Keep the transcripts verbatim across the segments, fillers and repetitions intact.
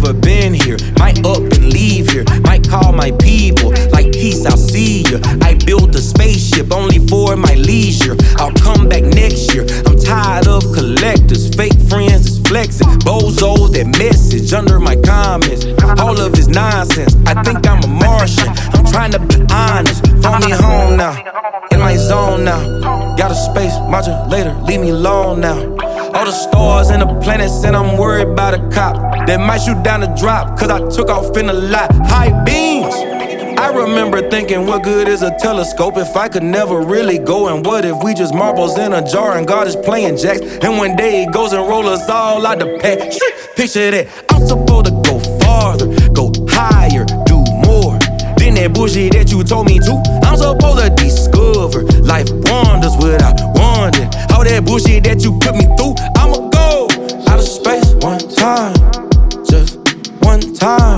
never been here. Might up and leave here. Might call my people. Like peace, I'll see ya. I built a spaceship only for my leisure. I'll come back next year. I'm tired of collectors. Fake friends is flexing. Bozos that message under my comments. All of this nonsense. I think I'm a Martian. I'm trying to be honest. Phone me home now. In my zone now. Got a space modulator. Leave me alone now. All the stars and the planets, and I'm worried about a cop that might shoot down the drop, cause I took off in a lot. High beams. I remember thinking, what good is a telescope if I could never really go? And what if we just marbles in a jar and God is playing jacks? And one day he goes and roll us all out the pack. Picture that. I'm supposed to go farther, go higher, do more than that bullshit that you told me to. I'm supposed to discover life wonders without wondering all that bullshit that you put me through. I'ma go out of space one time, just one time.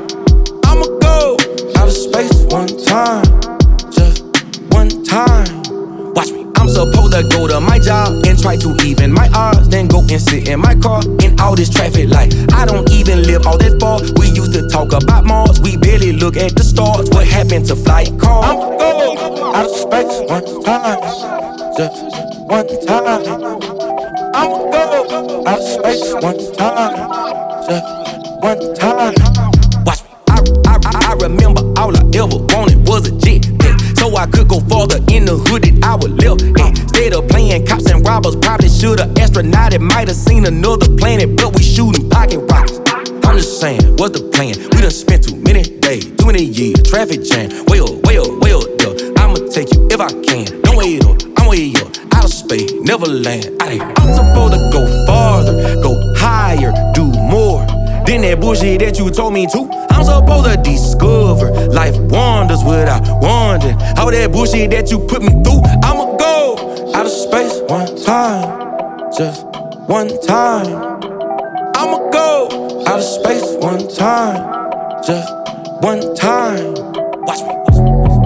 I'ma go out of space one time, just one time. Watch me. I'm supposed to go to my job and try to even my odds, then go and sit in my car in all this traffic light. I don't even live all that far. We used to talk about Mars, we barely look at the stars. What happened to flight cars? I'ma go out of space one time, just one time. I'ma go out of space one time, just one time. Watch me. I, I, I remember all I ever wanted was a jet pack, so I could go farther in the hood that I would live in. Instead of playing cops and robbers, probably should've astronauted. Might have seen another planet, but we shooting pocket rockets. I'm just saying, what's the plan? We done spent too many days, too many years, traffic jam. Way up, way up, way up there. I'ma take you if I can. Don't wait up, I'm way up. Out of space, never land. Out of here. I'm supposed to go farther, go higher, do more than that bullshit that you told me to. I'm supposed to discover life wonders without wondering all that bullshit that you put me through. I'ma go out of space one time, just one time. I'ma go out of space one time, just one time. Watch me.